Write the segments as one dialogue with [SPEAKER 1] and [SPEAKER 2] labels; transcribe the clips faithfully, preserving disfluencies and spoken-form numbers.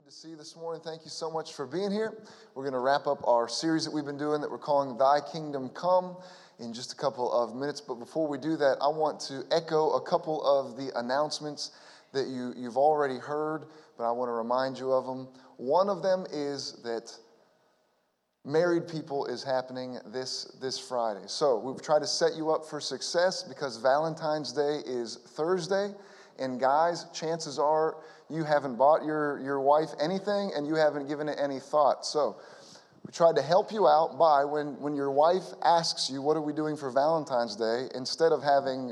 [SPEAKER 1] To see you this morning. Thank you so much for being here. We're going to wrap up our series that we've been doing that we're calling Thy Kingdom Come in just a couple of minutes. But before we do that, I want to echo a couple of the announcements that you, you've already heard, but I want to remind you of them. One of them is that Married People is happening this, this Friday. So we've tried to set you up for success because Valentine's Day is Thursday. And guys, chances are you haven't bought your, your wife anything and you haven't given it any thought. So we tried to help you out by when, when your wife asks you, what are we doing for Valentine's Day? Instead of having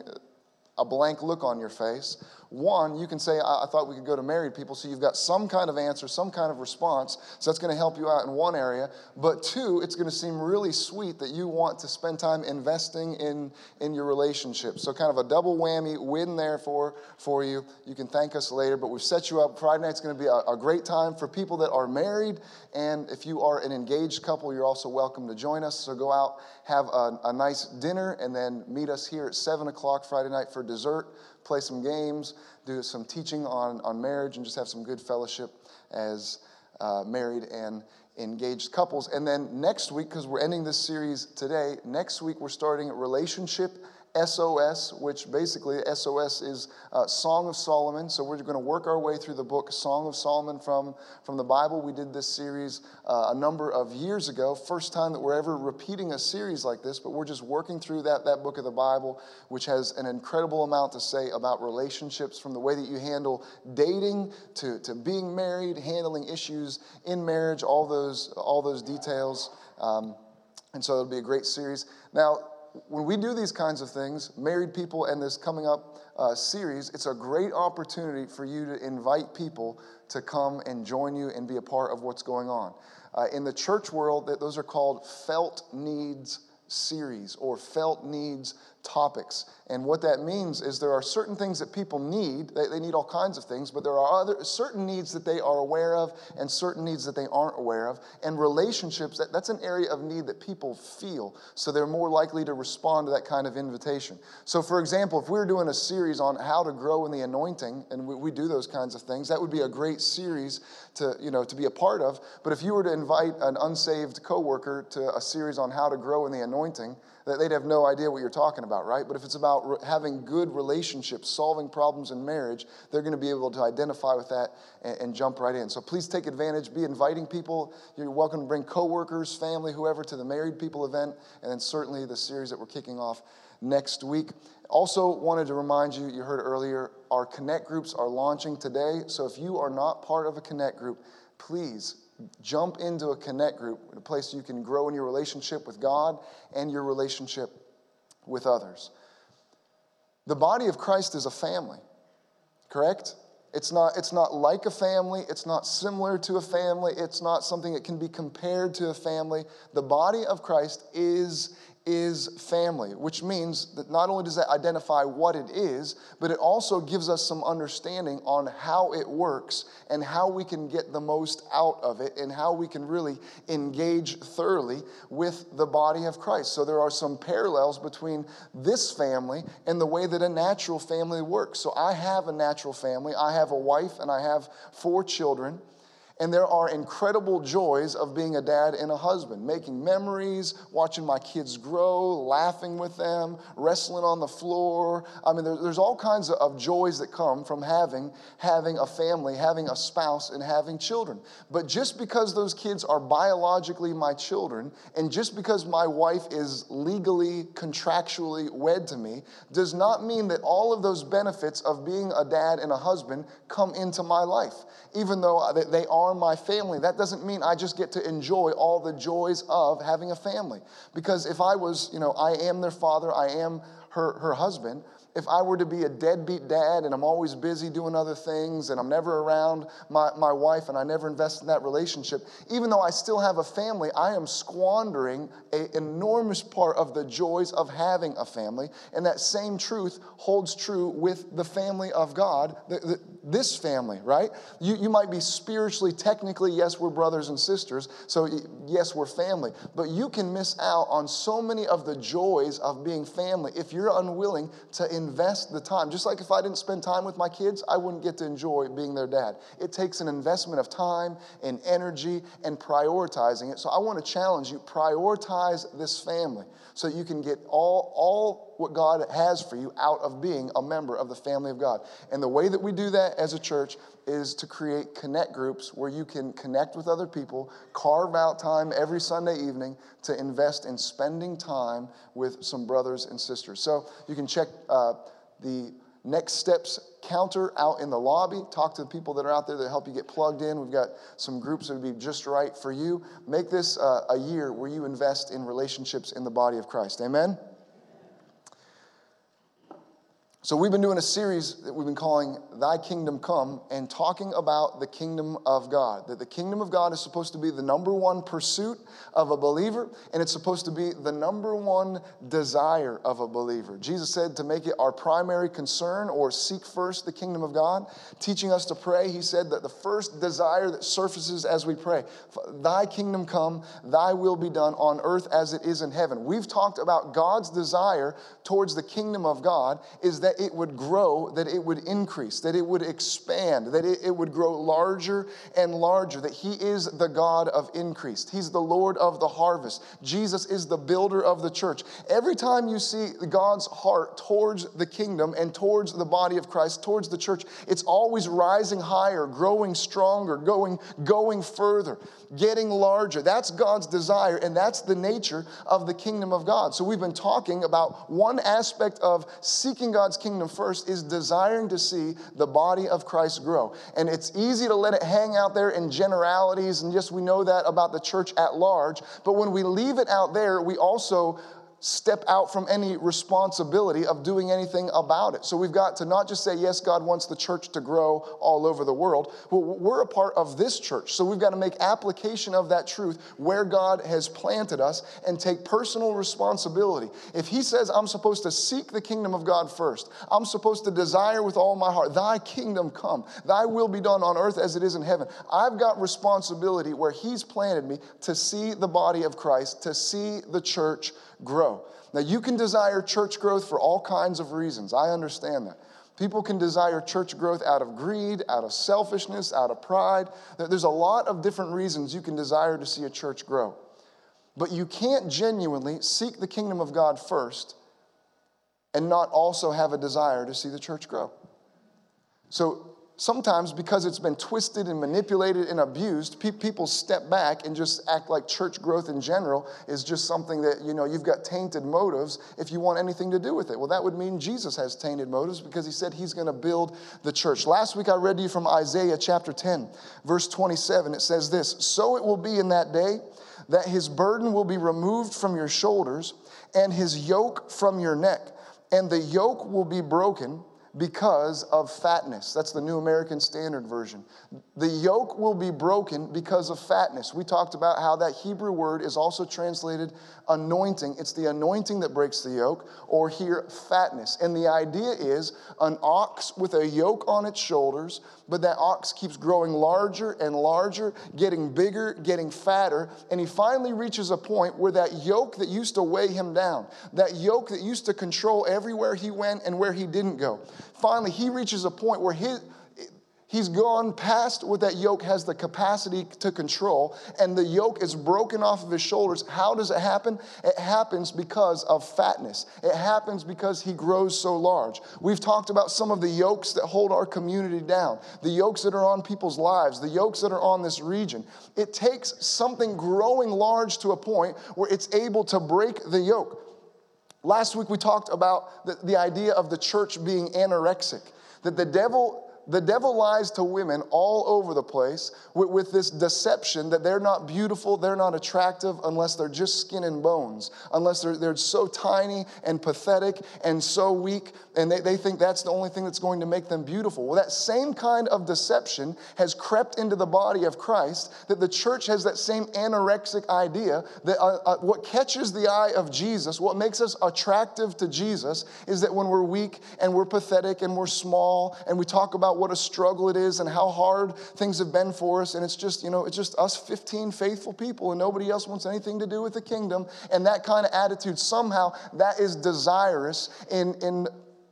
[SPEAKER 1] a blank look on your face, one, you can say, I, I thought we could go to Married People, so you've got some kind of answer, some kind of response, so that's going to help you out in one area. But two, it's going to seem really sweet that you want to spend time investing in, in your relationship. So kind of a double whammy win there for, for you. You can thank us later, but we've set you up. Friday night's going to be a, a great time for people that are married, and if you are an engaged couple, you're also welcome to join us. So go out, have a, a nice dinner, and then meet us here at seven o'clock Friday night for dessert. Play some games, do some teaching on, on marriage, and just have some good fellowship as uh, married and engaged couples. And then next week, because we're ending this series today, next week we're starting Relationship S O S, which basically S O S is uh, Song of Solomon. So we're going to work our way through the book Song of Solomon from, from the Bible. We did this series uh, a number of years ago. First time that we're ever repeating a series like this, but we're just working through that, that book of the Bible, which has an incredible amount to say about relationships, from the way that you handle dating to, to being married, handling issues in marriage, all those, all those details. Um, and so it'll be a great series. Now, when we do these kinds of things, Married People and this coming up uh, series, it's a great opportunity for you to invite people to come and join you and be a part of what's going on. Uh, in the church world, those are called felt needs series or felt needs topics. And what that means is there are certain things that people need. They, they need all kinds of things, but there are other certain needs that they are aware of and certain needs that they aren't aware of. And relationships, that, that's an area of need that people feel. So they're more likely to respond to that kind of invitation. So for example, if we're doing a series on how to grow in the anointing, and we, we do those kinds of things, that would be a great series to, you know, to be a part of. But if you were to invite an unsaved coworker to a series on how to grow in the anointing, that they'd have no idea what you're talking about, right? But if it's about re- having good relationships, solving problems in marriage, they're going to be able to identify with that and, and jump right in. So please take advantage, be inviting people. You're welcome to bring coworkers, family, whoever to the Married People event, and then certainly the series that we're kicking off next week. Also wanted to remind you, you heard earlier, our Connect groups are launching today. So if you are not part of a Connect group, please jump into a Connect group, a place you can grow in your relationship with God and your relationship with others. The body of Christ is a family, correct? It's not, it's not like a family. It's not similar to a family. It's not something that can be compared to a family. The body of Christ is is family, which means that not only does that identify what it is, but it also gives us some understanding on how it works and how we can get the most out of it and how we can really engage thoroughly with the body of Christ. So there are some parallels between this family and the way that a natural family works. So I have a natural family. I have a wife and I have four children. And there are incredible joys of being a dad and a husband, making memories, watching my kids grow, laughing with them, wrestling on the floor. I mean, there, there's all kinds of, of joys that come from having, having a family, having a spouse, and having children. But just because those kids are biologically my children, and just because my wife is legally, contractually wed to me, does not mean that all of those benefits of being a dad and a husband come into my life. Even though they are my family, that doesn't mean I just get to enjoy all the joys of having a family. Because if I was, you know, I am their father, I am her, her husband, if I were to be a deadbeat dad and I'm always busy doing other things and I'm never around my, my wife and I never invest in that relationship, even though I still have a family, I am squandering an enormous part of the joys of having a family. And that same truth holds true with the family of God, the, the, this family, right? You, you might be spiritually, technically, yes, we're brothers and sisters, so yes, we're family. But you can miss out on so many of the joys of being family if you're we're unwilling to invest the time. Just like if I didn't spend time with my kids, I wouldn't get to enjoy being their dad. It takes an investment of time and energy and prioritizing it. So I want to challenge you, prioritize this family so you can get all, all what God has for you out of being a member of the family of God. And the way that we do that as a church is to create connect groups where you can connect with other people, carve out time every Sunday evening to invest in spending time with some brothers and sisters. So you can check uh, the Next Steps counter out in the lobby. Talk to the people that are out there that help you get plugged in. We've got some groups that would be just right for you. Make this uh, a year where you invest in relationships in the body of Christ. Amen? So we've been doing a series that we've been calling Thy Kingdom Come and talking about the kingdom of God. That the kingdom of God is supposed to be the number one pursuit of a believer, and it's supposed to be the number one desire of a believer. Jesus said to make it our primary concern or seek first the kingdom of God. Teaching us to pray, he said that the first desire that surfaces as we pray, Thy kingdom come, Thy will be done on earth as it is in heaven. We've talked about God's desire towards the kingdom of God is that it would grow, that it would increase, that it would expand, that it, it would grow larger and larger, that he is the God of increase. He's the Lord of the harvest. Jesus is the builder of the church. Every time you see God's heart towards the kingdom and towards the body of Christ, towards the church, it's always rising higher, growing stronger, going, going further, getting larger. That's God's desire, and that's the nature of the kingdom of God. So we've been talking about one aspect of seeking God's kingdom first is desiring to see the body of Christ grow. And it's easy to let it hang out there in generalities, and yes, we know that about the church at large, but when we leave it out there, we also step out from any responsibility of doing anything about it. So we've got to not just say, yes, God wants the church to grow all over the world. Well, we're a part of this church, so we've got to make application of that truth where God has planted us and take personal responsibility. If he says I'm supposed to seek the kingdom of God first, I'm supposed to desire with all my heart, Thy kingdom come, Thy will be done on earth as it is in heaven. I've got responsibility where he's planted me to see the body of Christ, to see the church grow. Now, you can desire church growth for all kinds of reasons. I understand that. People can desire church growth out of greed, out of selfishness, out of pride. There's a lot of different reasons you can desire to see a church grow. But you can't genuinely seek the kingdom of God first and not also have a desire to see the church grow. So sometimes, because it's been twisted and manipulated and abused, pe- people step back and just act like church growth in general is just something that, you know, you've got tainted motives if you want anything to do with it. Well, that would mean Jesus has tainted motives because he said he's going to build the church. Last week I read to you from Isaiah chapter ten, verse twenty-seven. It says this, "So it will be in that day that his burden will be removed from your shoulders and his yoke from your neck, and the yoke will be broken because of fatness." That's the New American Standard Version. The yoke will be broken because of fatness. We talked about how that Hebrew word is also translated anointing. It's the anointing that breaks the yoke, or here, fatness. And the idea is an ox with a yoke on its shoulders, but that ox keeps growing larger and larger, getting bigger, getting fatter, and he finally reaches a point where that yoke that used to weigh him down, that yoke that used to control everywhere he went and where he didn't go, finally he reaches a point where his, he's gone past what that yoke has the capacity to control, and the yoke is broken off of his shoulders. How does it happen? It happens because of fatness. It happens because he grows so large. We've talked about some of the yokes that hold our community down, the yokes that are on people's lives, the yokes that are on this region. It takes something growing large to a point where it's able to break the yoke. Last week we talked about the, the idea of the church being anorexic, that the devil The devil lies to women all over the place with, with this deception that they're not beautiful, they're not attractive unless they're just skin and bones, unless they're, they're so tiny and pathetic and so weak, and they, they think that's the only thing that's going to make them beautiful. Well, that same kind of deception has crept into the body of Christ, that the church has that same anorexic idea that uh, uh, what catches the eye of Jesus, what makes us attractive to Jesus, is that when we're weak and we're pathetic and we're small and we talk about about what a struggle it is and how hard things have been for us. And it's just, you know, it's just us fifteen faithful people and nobody else wants anything to do with the kingdom. And that kind of attitude, somehow that is desirous in, in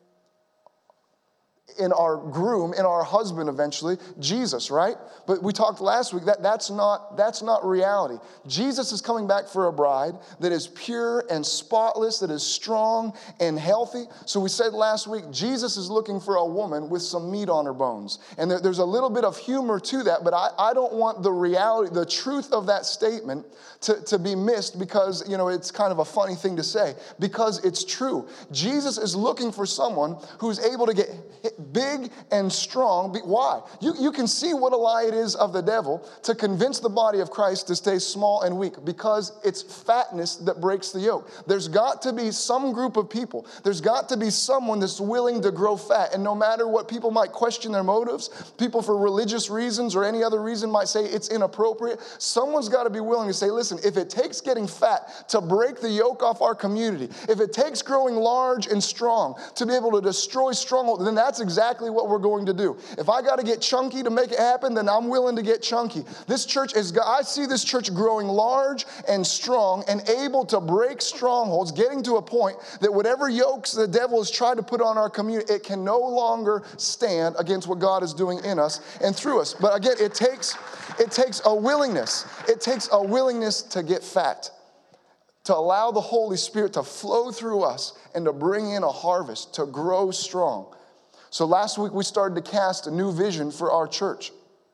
[SPEAKER 1] in our groom, in our husband eventually, Jesus, right? But we talked last week that that's not, that's not reality. Jesus is coming back for a bride that is pure and spotless, that is strong and healthy. So we said last week, Jesus is looking for a woman with some meat on her bones. And there, there's a little bit of humor to that, but I, I don't want the reality, the truth of that statement to, to be missed because, you know, it's kind of a funny thing to say, because it's true. Jesus is looking for someone who's able to get hit big and strong. Why? You, you can see what a lie it is of the devil to convince the body of Christ to stay small and weak, because it's fatness that breaks the yoke. There's got to be some group of people. There's got to be someone that's willing to grow fat. And no matter what people might question their motives, people for religious reasons or any other reason might say it's inappropriate. Someone's got to be willing to say, listen, if it takes getting fat to break the yoke off our community, if it takes growing large and strong to be able to destroy strongholds, then that's exactly exactly what we're going to do. If I got to get chunky to make it happen, then I'm willing to get chunky. This church is, I see this church growing large and strong and able to break strongholds, getting to a point that whatever yokes the devil has tried to put on our community, it can no longer stand against what God is doing in us and through us. But again, it takes, it takes a willingness. It takes a willingness to get fat, to allow the Holy Spirit to flow through us and to bring in a harvest, to grow strong. So last week we started to cast a new vision for our church.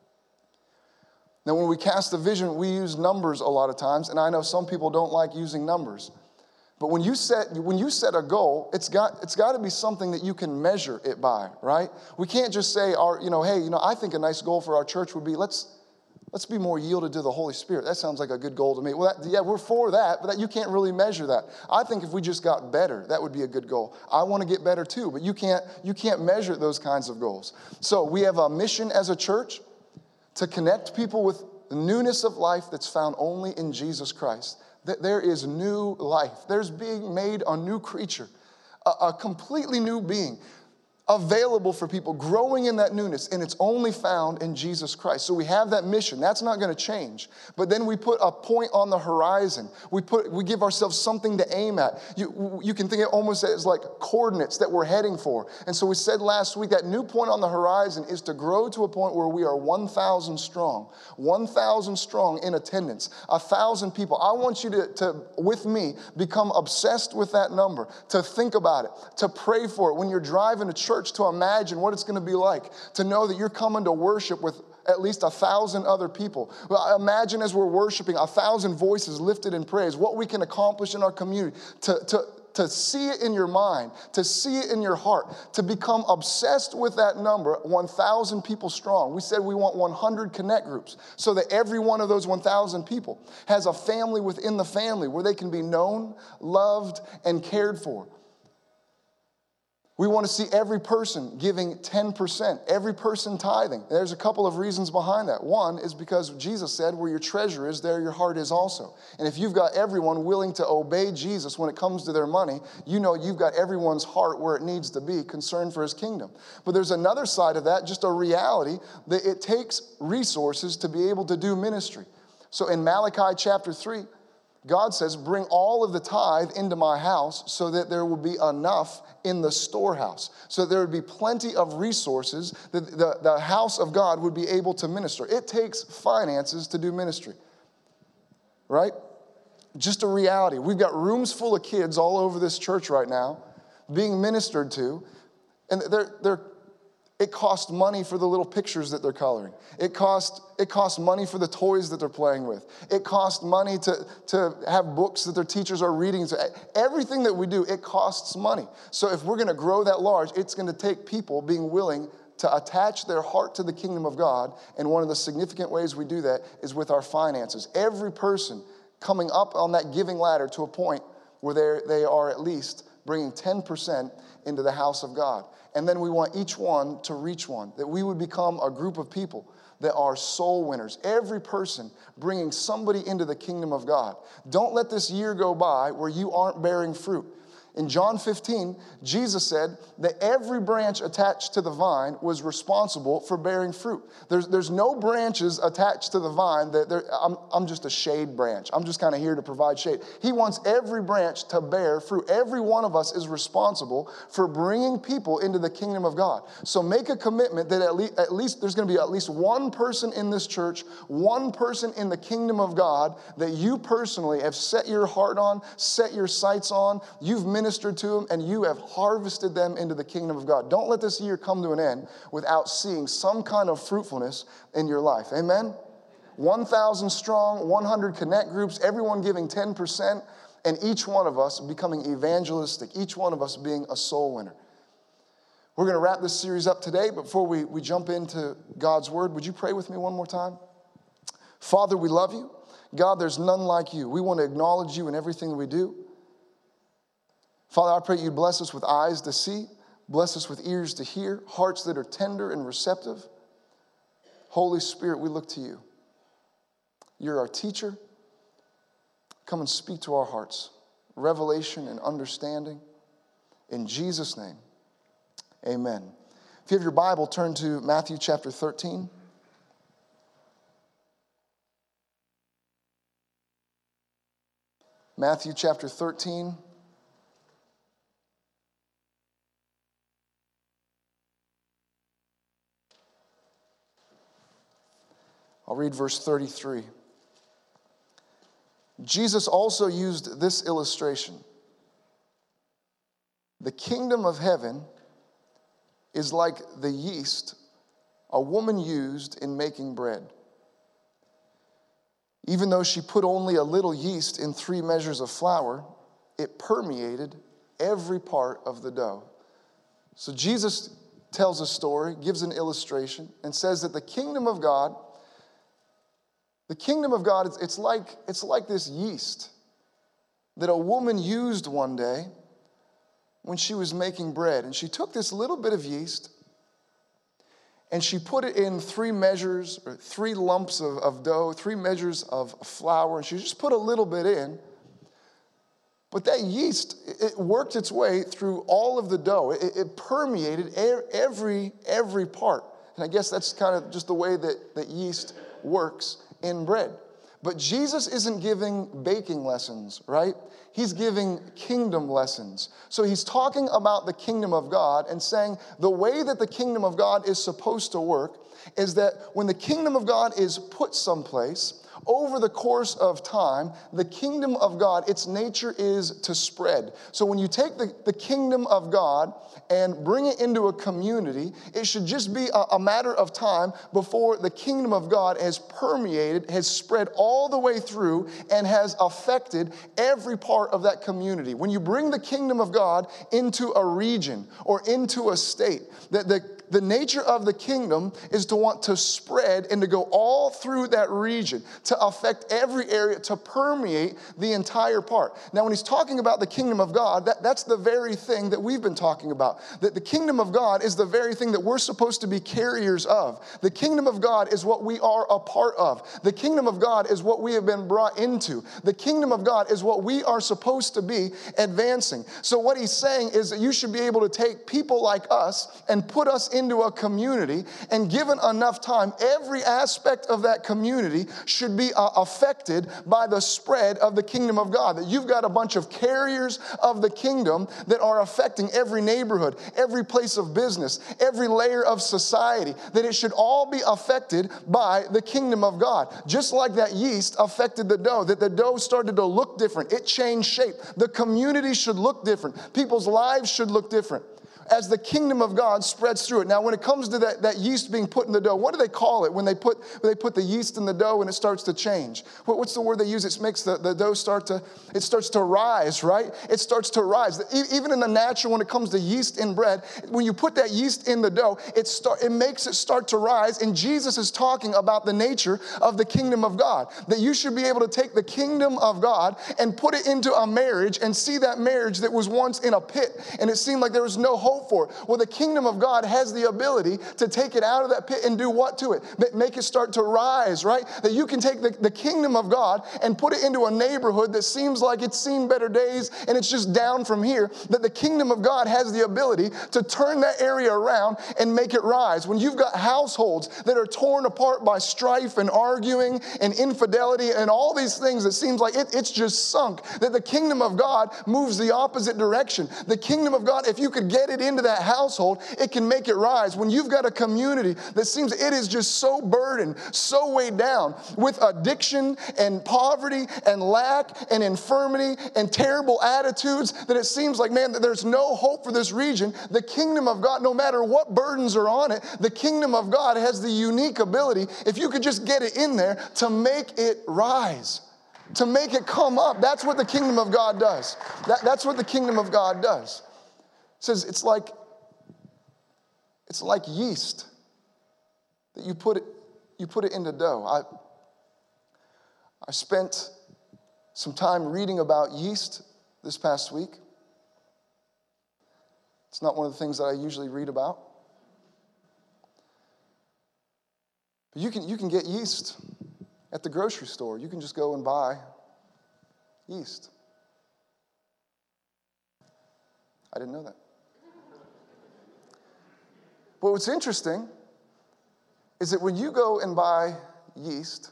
[SPEAKER 1] Now when we cast a vision, we use numbers a lot of times, and I know some people don't like using numbers. But when you set when you set a goal, it's got it's got to be something that you can measure it by, right? We can't just say, our, you know, hey, you know, I think a nice goal for our church would be let's Let's be more yielded to the Holy Spirit. That sounds like a good goal to me. Well, that, yeah, we're for that, but that, you can't really measure that. I think if we just got better, that would be a good goal. I want to get better too, but you can't, you can't measure those kinds of goals. So we have a mission as a church to connect people with the newness of life that's found only in Jesus Christ. That there is new life. There's being made a new creature, a, a completely new being, available for people, growing in that newness, and it's only found in Jesus Christ. So we have that mission. That's not going to change. But then we put a point on the horizon. We put, we give ourselves something to aim at. You, you can think of it almost as like coordinates that we're heading for. And so we said last week that new point on the horizon is to grow to a point where we are one thousand strong. one thousand strong in attendance. one thousand people. I want you to, to, with me, become obsessed with that number, to think about it, to pray for it. When you're driving to church, to imagine what it's going to be like to know that you're coming to worship with at least a thousand other people. Well, imagine as we're worshiping, a thousand voices lifted in praise, what we can accomplish in our community, to, to, to see it in your mind, to see it in your heart, to become obsessed with that number, one thousand people strong. We said we want one hundred connect groups so that every one of those one thousand people has a family within the family where they can be known, loved, and cared for. We want to see every person giving ten percent, every person tithing. There's a couple of reasons behind that. One is because Jesus said, where your treasure is, there your heart is also. And if you've got everyone willing to obey Jesus when it comes to their money, you know you've got everyone's heart where it needs to be, concerned for his kingdom. But there's another side of that, just a reality, that it takes resources to be able to do ministry. So in Malachi chapter three, God says, bring all of the tithe into my house so that there will be enough in the storehouse. So there would be plenty of resources that the, the house of God would be able to minister. It takes finances to do ministry, right? Just a reality. We've got rooms full of kids all over this church right now being ministered to, and they're, they're It costs money for the little pictures that they're coloring. It costs it costs money for the toys that they're playing with. It costs money to, to have books that their teachers are reading. So everything that we do, it costs money. So if we're going to grow that large, it's going to take people being willing to attach their heart to the kingdom of God. And one of the significant ways we do that is with our finances. Every person coming up on that giving ladder to a point where they are at least bringing ten percent into the house of God. And then we want each one to reach one, that we would become a group of people that are soul winners. Every person bringing somebody into the kingdom of God. Don't let this year go by where you aren't bearing fruit. In John fifteen, Jesus said that every branch attached to the vine was responsible for bearing fruit. There's, there's no branches attached to the vine that I'm, I'm just a shade branch. I'm just kind of here to provide shade. He wants every branch to bear fruit. Every one of us is responsible for bringing people into the kingdom of God. So make a commitment that at least, at least there's going to be at least one person in this church, one person in the kingdom of God that you personally have set your heart on, set your sights on. You've ministered to them, and you have harvested them into the kingdom of God. Don't let this year come to an end without seeing some kind of fruitfulness in your life. Amen? one thousand strong, one hundred connect groups, everyone giving ten percent, and each one of us becoming evangelistic, each one of us being a soul winner. We're going to wrap this series up today, but before we, we jump into God's word, would you pray with me one more time? Father, we love you. God, there's none like you. We want to acknowledge you in everything we do. Father, I pray you bless us with eyes to see, bless us with ears to hear, hearts that are tender and receptive. Holy Spirit, we look to you. You're our teacher. Come and speak to our hearts. Revelation and understanding. In Jesus' name, amen. If you have your Bible, turn to Matthew chapter thirteen. Matthew chapter thirteen. I'll read verse thirty-three. Jesus also used this illustration. The kingdom of heaven is like the yeast a woman used in making bread. Even though she put only a little yeast in three measures of flour, it permeated every part of the dough. So Jesus tells a story, gives an illustration, and says that the kingdom of God The kingdom of God, it's, it's, like, it's like this yeast that a woman used one day when she was making bread. And she took this little bit of yeast and she put it in three measures, or three lumps of, of dough, three measures of flour, and she just put a little bit in. But that yeast, it worked its way through all of the dough. It, it permeated every, every part. And I guess that's kind of just the way that, that yeast works in bread. But Jesus isn't giving baking lessons, right? He's giving kingdom lessons. So he's talking about the kingdom of God and saying the way that the kingdom of God is supposed to work is that when the kingdom of God is put someplace, over the course of time, the kingdom of God, its nature is to spread. So when you take the, the kingdom of God and bring it into a community, it should just be a, a matter of time before the kingdom of God has permeated, has spread all the way through, and has affected every part of that community. When you bring the kingdom of God into a region or into a state, the, the The nature of the kingdom is to want to spread and to go all through that region, to affect every area, to permeate the entire part. Now, when he's talking about the kingdom of God, that, that's the very thing that we've been talking about. That the kingdom of God is the very thing that we're supposed to be carriers of. The kingdom of God is what we are a part of. The kingdom of God is what we have been brought into. The kingdom of God is what we are supposed to be advancing. So what he's saying is that you should be able to take people like us and put us in into a community, and given enough time, every aspect of that community should be uh, affected by the spread of the kingdom of God. That you've got a bunch of carriers of the kingdom that are affecting every neighborhood, every place of business, every layer of society, that it should all be affected by the kingdom of God. Just like that yeast affected the dough, that the dough started to look different. It changed shape. The community should look different. People's lives should look different as the kingdom of God spreads through it. Now, when it comes to that, that yeast being put in the dough, what do they call it when they put when they put the yeast in the dough and it starts to change? What, what's the word they use? It makes the, the dough start to, it starts to rise, right? It starts to rise. Even in the natural, when it comes to yeast in bread, when you put that yeast in the dough, it, start, it makes it start to rise. And Jesus is talking about the nature of the kingdom of God. That you should be able to take the kingdom of God and put it into a marriage and see that marriage that was once in a pit and it seemed like there was no hope hope for it. Well, the kingdom of God has the ability to take it out of that pit and do what to it? Make it start to rise, right? That you can take the, the kingdom of God and put it into a neighborhood that seems like it's seen better days and it's just down from here. That the kingdom of God has the ability to turn that area around and make it rise. When you've got households that are torn apart by strife and arguing and infidelity and all these things that seems like it, it's just sunk, that the kingdom of God moves the opposite direction. The kingdom of God, if you could get it into that household, it can make it rise. When you've got a community that seems it is just so burdened, so weighed down with addiction and poverty and lack and infirmity and terrible attitudes, that it seems like, man, that there's no hope for this region, the kingdom of God, no matter what burdens are on it, the kingdom of God has the unique ability, if you could just get it in there, to make it rise, to make it come up. That's what the kingdom of God does. That, that's what the kingdom of God does. It says it's like, it's like yeast that you put it, you put it into dough. I, I spent some time reading about yeast this past week. It's not one of the things that I usually read about. But you can, you can get yeast at the grocery store. You can just go and buy yeast. I didn't know that. But what's interesting is that when you go and buy yeast,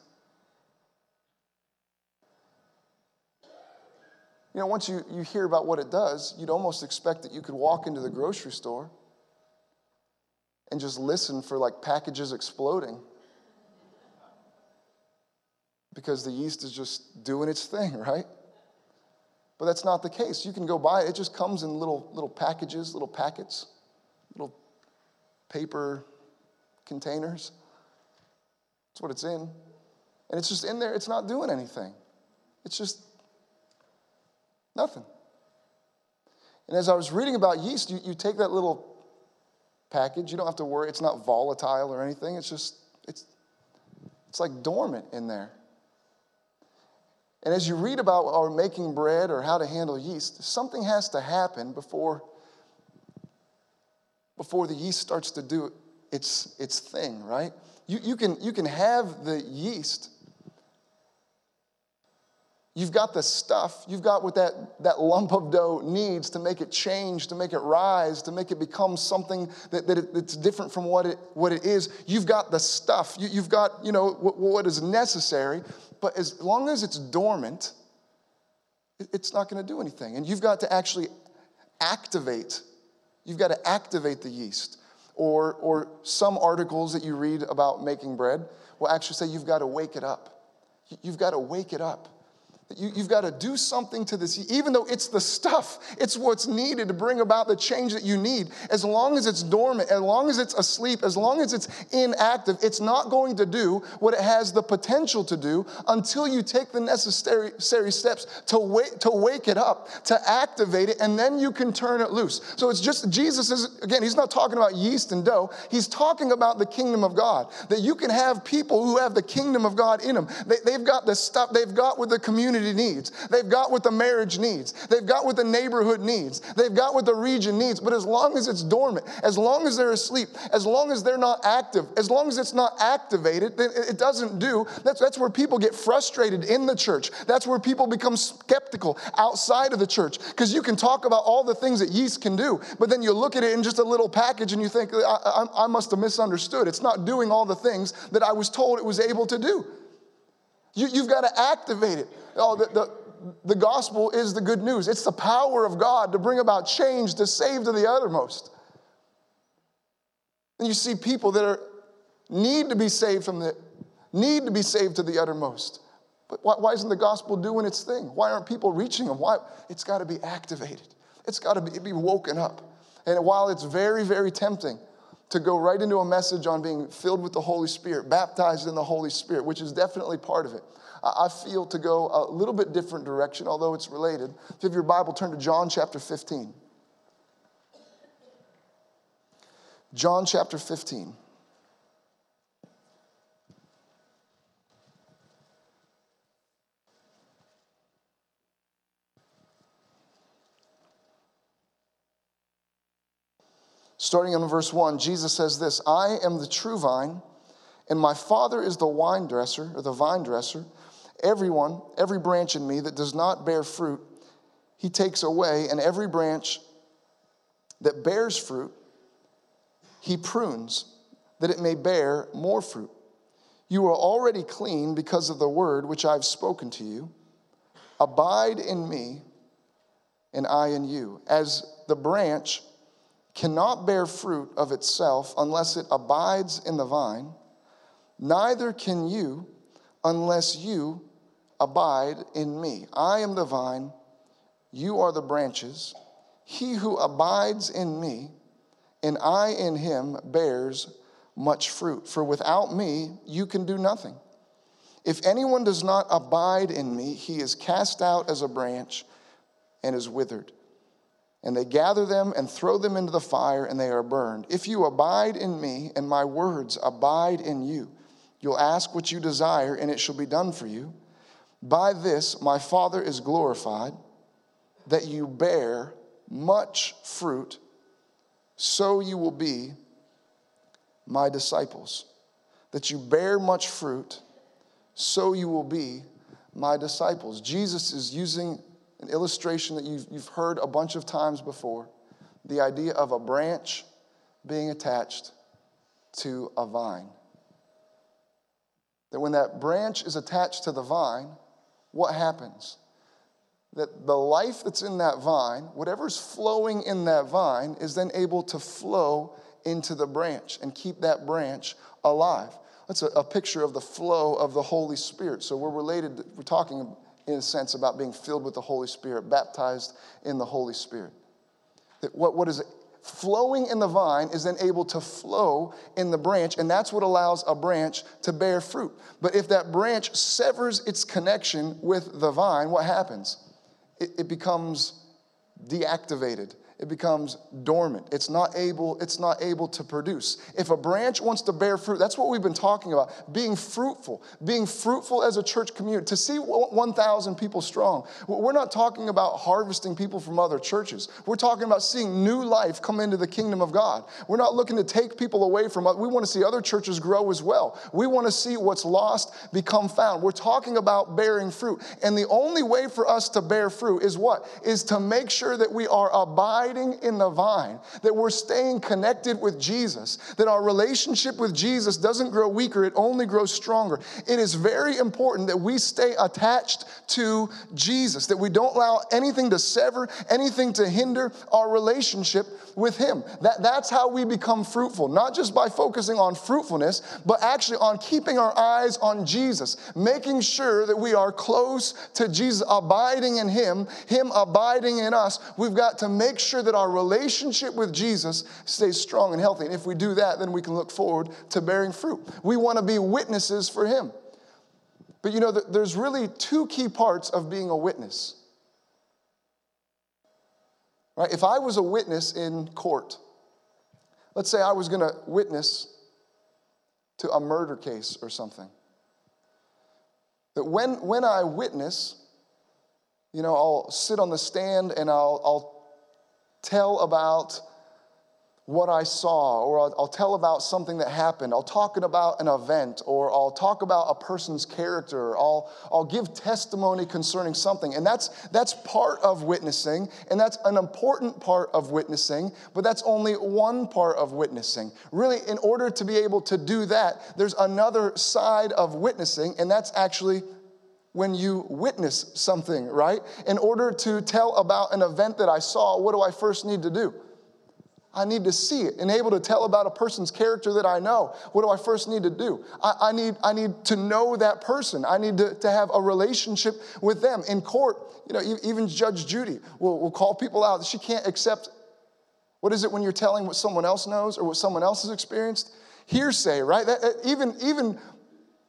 [SPEAKER 1] you know, once you, you hear about what it does, you'd almost expect that you could walk into the grocery store and just listen for like packages exploding, because the yeast is just doing its thing, right? But that's not the case. You can go buy it. It just comes in little little packages, little packets, little paper containers. That's what it's in. And it's just in there. It's not doing anything. It's just nothing. And as I was reading about yeast, you, you take that little package. You don't have to worry. It's not volatile or anything. It's just, it's, it's like dormant in there. And as you read about our making bread or how to handle yeast, something has to happen before, before the yeast starts to do its, its thing, right? You, you, can, you can have the yeast. You've got the stuff. You've got what that, that lump of dough needs to make it change, to make it rise, to make it become something that, that it, that's different from what it, what it is. You've got the stuff. You, you've got, you know, what, what is necessary. But as long as it's dormant, it's not going to do anything. And you've got to actually activate. You've got to activate the yeast. Or, or some articles that you read about making bread will actually say you've got to wake it up. You've got to wake it up. You, you've got to do something to this, even though it's the stuff, it's what's needed to bring about the change that you need. As long as it's dormant, as long as it's asleep, as long as it's inactive, it's not going to do what it has the potential to do until you take the necessary, necessary steps to wake, to wake it up, to activate it, and then you can turn it loose. So it's just, Jesus is, again, he's not talking about yeast and dough. He's talking about the kingdom of God, that you can have people who have the kingdom of God in them. They, they've got the stuff, they've got what the community needs. They've got what the marriage needs. They've got what the neighborhood needs. They've got what the region needs. But as long as it's dormant, as long as they're asleep, as long as they're not active, as long as it's not activated, then it doesn't do. That's, that's where people get frustrated in the church. That's where people become skeptical outside of the church. Because you can talk about all the things that yeast can do, but then you look at it in just a little package and you think, I, I, I must have misunderstood. It's not doing all the things that I was told it was able to do. You, you've got to activate it. Oh, the, the, the gospel is the good news. It's the power of God to bring about change, to save to the uttermost. And you see people that are need to be saved from the need to be saved to the uttermost. But why, why isn't the gospel doing its thing? Why aren't people reaching them? Why? It's got to be activated. It's got to be, be woken up. And while it's very, very tempting to go right into a message on being filled with the Holy Spirit, baptized in the Holy Spirit, which is definitely part of it, I feel to go a little bit different direction, although it's related. If you have your Bible, turn to John chapter fifteen. John chapter fifteen. Starting in verse one, Jesus says this, I am the true vine, and my Father is the wine dresser, or the vine dresser. Everyone, every branch in me that does not bear fruit, he takes away, and every branch that bears fruit, he prunes, that it may bear more fruit. You are already clean because of the word which I have spoken to you. Abide in me, and I in you. As the branch cannot bear fruit of itself unless it abides in the vine, neither can you unless you abide in me. I am the vine, you are the branches. He who abides in me, and I in him, bears much fruit. For without me, you can do nothing. If anyone does not abide in me, he is cast out as a branch and is withered. And they gather them and throw them into the fire, and they are burned. If you abide in me, and my words abide in you, you'll ask what you desire, and it shall be done for you. By this my Father is glorified, that you bear much fruit, so you will be my disciples. That you bear much fruit, so you will be my disciples. Jesus is using an illustration that you've, you've heard a bunch of times before. The idea of a branch being attached to a vine. That when that branch is attached to the vine, what happens? That the life that's in that vine, whatever's flowing in that vine, is then able to flow into the branch and keep that branch alive. That's a, a picture of the flow of the Holy Spirit. So we're related, we're talking in a sense about being filled with the Holy Spirit, baptized in the Holy Spirit. That what, what is it? Flowing in the vine is then able to flow in the branch, and that's what allows a branch to bear fruit. But if that branch severs its connection with the vine, what happens? It, it becomes deactivated. It becomes dormant. It's not able, it's not able to produce. If a branch wants to bear fruit, that's what we've been talking about, being fruitful, being fruitful as a church community. To see one thousand people strong, we're not talking about harvesting people from other churches. We're talking about seeing new life come into the kingdom of God. We're not looking to take people away from us. We want to see other churches grow as well. We want to see what's lost become found. We're talking about bearing fruit. And the only way for us to bear fruit is what? Is to make sure that we are abiding in the vine, that we're staying connected with Jesus, that our relationship with Jesus doesn't grow weaker, it only grows stronger. It is very important that we stay attached to Jesus, that we don't allow anything to sever, anything to hinder our relationship with him. That, that's how we become fruitful, not just by focusing on fruitfulness, but actually on keeping our eyes on Jesus, making sure that we are close to Jesus, abiding in him, him abiding in us. We've got to make sure that our relationship with Jesus stays strong and healthy. And if we do that, then we can look forward to bearing fruit. We want to be witnesses for him. But you know, there's really two key parts of being a witness. Right? If I was a witness in court, let's say I was going to witness to a murder case or something. That when, when I witness, you know, I'll sit on the stand and I'll, I'll tell about what I saw, or I'll, I'll tell about something that happened. I'll talk about an event, or I'll talk about a person's character. I'll, I'll give testimony concerning something. And that's, that's part of witnessing, and that's an important part of witnessing, but that's only one part of witnessing. Really, in order to be able to do that, there's another side of witnessing, and that's actually when you witness something, right? In order to tell about an event that I saw, what do I first need to do? I need to see it. And able to tell about a person's character that I know, what do I first need to do? I, I, need, I need to know that person. I need to, to have a relationship with them. In court, you know, even Judge Judy will, will call people out. She can't accept, what is it when you're telling what someone else knows or what someone else has experienced? Hearsay, right? That, that even, even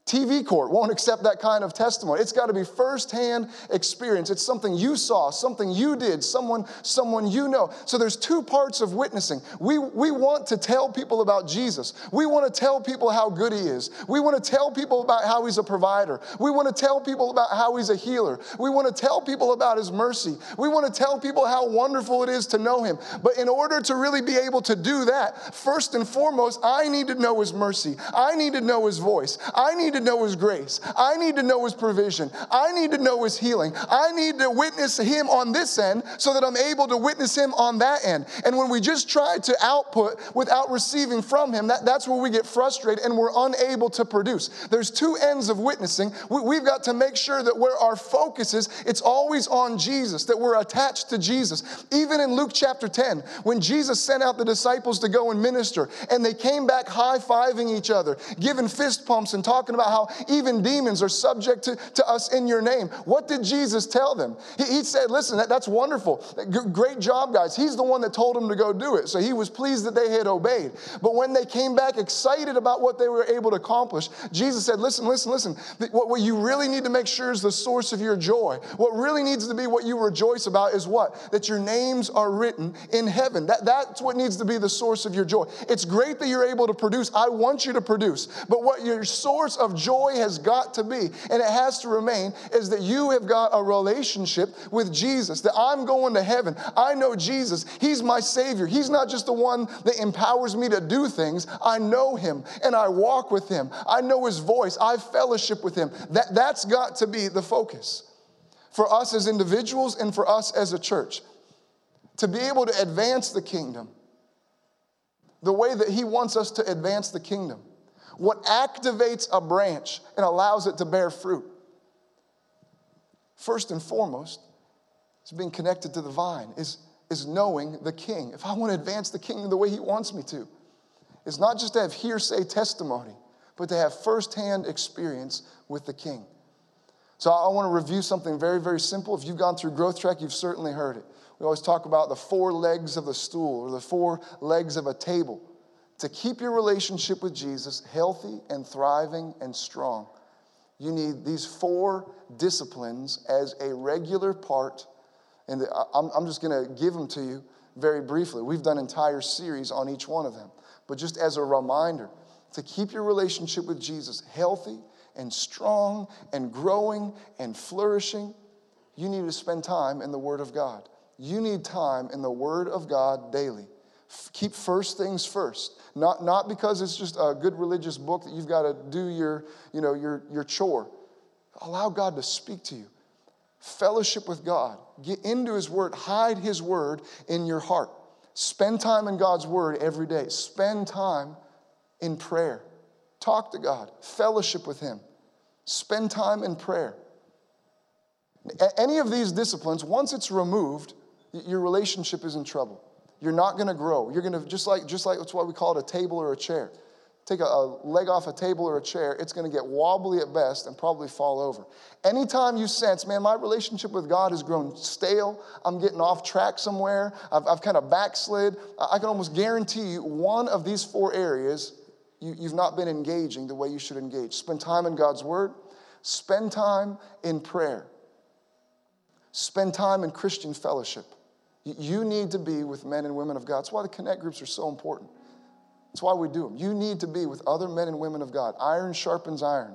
[SPEAKER 1] T V court won't accept that kind of testimony. It's got to be firsthand experience. It's something you saw, something you did, someone, someone you know. So there's two parts of witnessing. We, we want to tell people about Jesus. We want to tell people how good he is. We want to tell people about how he's a provider. We want to tell people about how he's a healer. We want to tell people about his mercy. We want to tell people how wonderful it is to know him. But in order to really be able to do that, first and foremost, I need to know his mercy. I need to know his voice. I need to know his grace. I need to know his provision. I need to know his healing. I need to witness him on this end so that I'm able to witness him on that end. And when we just try to output without receiving from him, that, that's where we get frustrated and we're unable to produce. There's two ends of witnessing. We, we've got to make sure that where our focus is, it's always on Jesus, that we're attached to Jesus. Even in Luke chapter ten, when Jesus sent out the disciples to go and minister, and they came back high-fiving each other, giving fist pumps and talking about how even demons are subject to, to us in your name. What did Jesus tell them? He, he said, listen, that, that's wonderful. G- great job, guys. He's the one that told them to go do it. So he was pleased that they had obeyed. But when they came back excited about what they were able to accomplish, Jesus said, listen, listen, listen. What, what you really need to make sure is the source of your joy. What really needs to be what you rejoice about is what? That your names are written in heaven. That, that's what needs to be the source of your joy. It's great that you're able to produce. I want you to produce. But what your source of joy has got to be, and it has to remain, is that you have got a relationship with Jesus, that I'm going to heaven. I know Jesus. He's my Savior. He's not just the one that empowers me to do things. I know him, and I walk with him. I know his voice. I fellowship with him. That, that's got to be the focus for us as individuals and for us as a church. To be able to advance the kingdom the way that he wants us to advance the kingdom. What activates a branch and allows it to bear fruit? First and foremost, is being connected to the vine, is, is knowing the king. If I want to advance the kingdom the way he wants me to, it's not just to have hearsay testimony, but to have firsthand experience with the king. So I want to review something very, very simple. If you've gone through Growth Track, you've certainly heard it. We always talk about the four legs of the stool or the four legs of a table. To keep your relationship with Jesus healthy and thriving and strong, you need these four disciplines as a regular part. And I'm, I'm just going to give them to you very briefly. We've done entire series on each one of them. But just as a reminder, to keep your relationship with Jesus healthy and strong and growing and flourishing, you need to spend time in the Word of God. You need time in the Word of God daily. Keep first things first. Not, not because it's just a good religious book that you've got to do your, you know, your, your chore. Allow God to speak to you. Fellowship with God. Get into his word. Hide his word in your heart. Spend time in God's word every day. Spend time in prayer. Talk to God. Fellowship with him. Spend time in prayer. Any of these disciplines, once it's removed, your relationship is in trouble. You're not going to grow. You're going to, just like, just like that's why we call it a table or a chair. Take a, a leg off a table or a chair, it's going to get wobbly at best and probably fall over. Anytime you sense, man, my relationship with God has grown stale, I'm getting off track somewhere, I've, I've kind of backslid, I can almost guarantee you one of these four areas, you, you've not been engaging the way you should engage. Spend time in God's word. Spend time in prayer. Spend time in Christian fellowship. You need to be with men and women of God. That's why the Connect groups are so important. That's why we do them. You need to be with other men and women of God. Iron sharpens iron.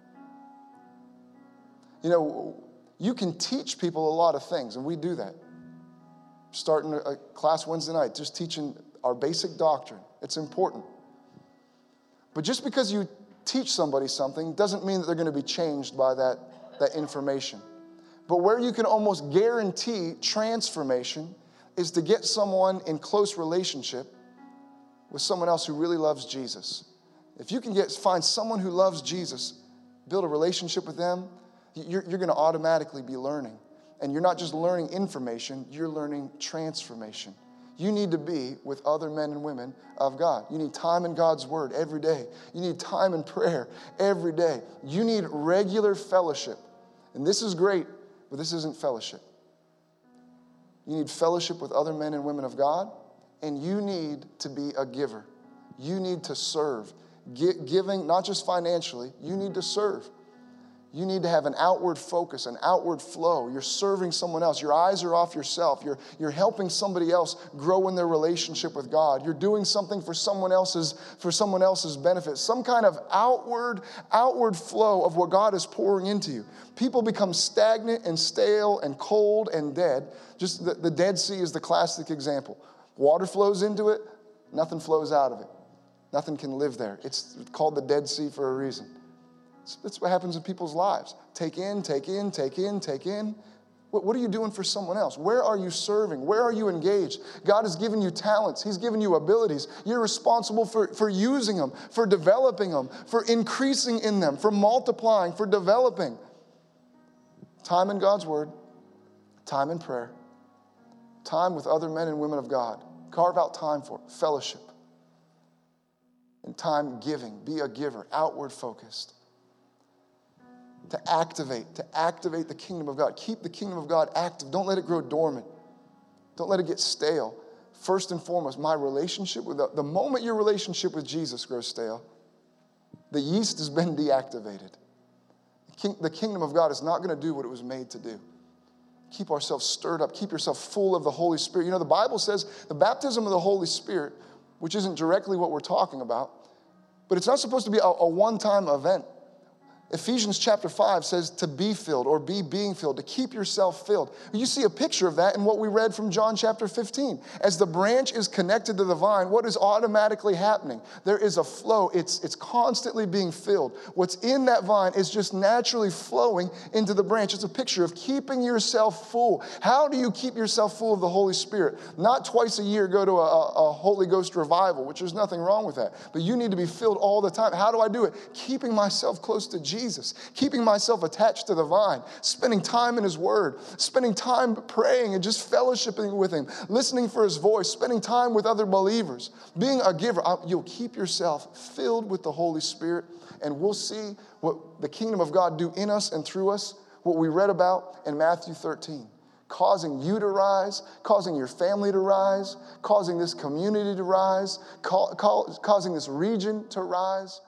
[SPEAKER 1] You know, you can teach people a lot of things, and we do that. Starting a class Wednesday night, just teaching our basic doctrine. It's important. But just because you teach somebody something doesn't mean that they're going to be changed by that, that information. But where you can almost guarantee transformation is to get someone in close relationship with someone else who really loves Jesus. If you can get find someone who loves Jesus, build a relationship with them, you're, you're going to automatically be learning. And you're not just learning information, you're learning transformation. You need to be with other men and women of God. You need time in God's word every day. You need time in prayer every day. You need regular fellowship. And this is great, but this isn't fellowship. You need fellowship with other men and women of God, and you need to be a giver. You need to serve Gi- giving, not just financially, you need to serve. You need to have an outward focus, an outward flow. You're serving someone else. Your eyes are off yourself. You're, you're helping somebody else grow in their relationship with God. You're doing something for someone else's, for someone else's benefit. Some kind of outward, outward flow of what God is pouring into you. People become stagnant and stale and cold and dead. Just the, the Dead Sea is the classic example. Water flows into it, nothing flows out of it. Nothing can live there. It's called the Dead Sea for a reason. That's what happens in people's lives. Take in, take in, take in, take in. What, what are you doing for someone else? Where are you serving? Where are you engaged? God has given you talents. He's given you abilities. You're responsible for, for using them, for developing them, for increasing in them, for multiplying, for developing. Time in God's Word, time in prayer, time with other men and women of God. Carve out time for it. Fellowship. And time giving. Be a giver, outward focused. To activate, to activate the kingdom of God. Keep the kingdom of God active. Don't let it grow dormant. Don't let it get stale. First and foremost, my relationship with the, the moment your relationship with Jesus grows stale, the yeast has been deactivated. The, king, the kingdom of God is not going to do what it was made to do. Keep ourselves stirred up. Keep yourself full of the Holy Spirit. You know, the Bible says the baptism of the Holy Spirit, which isn't directly what we're talking about, but it's not supposed to be a, a one-time event. Ephesians chapter five says to be filled or be being filled, to keep yourself filled. You see a picture of that in what we read from John chapter fifteen. As the branch is connected to the vine, what is automatically happening? There is a flow. It's, it's constantly being filled. What's in that vine is just naturally flowing into the branch. It's a picture of keeping yourself full. How do you keep yourself full of the Holy Spirit? Not twice a year go to a, a Holy Ghost revival, which there's nothing wrong with that. But you need to be filled all the time. How do I do it? Keeping myself close to Jesus. Jesus, keeping myself attached to the vine, spending time in His Word, spending time praying and just fellowshipping with Him, listening for His voice, spending time with other believers, being a giver. You'll keep yourself filled with the Holy Spirit, and we'll see what the kingdom of God do in us and through us, what we read about in Matthew thirteen. Causing you to rise, causing your family to rise, causing this community to rise, ca- ca- causing this region to rise.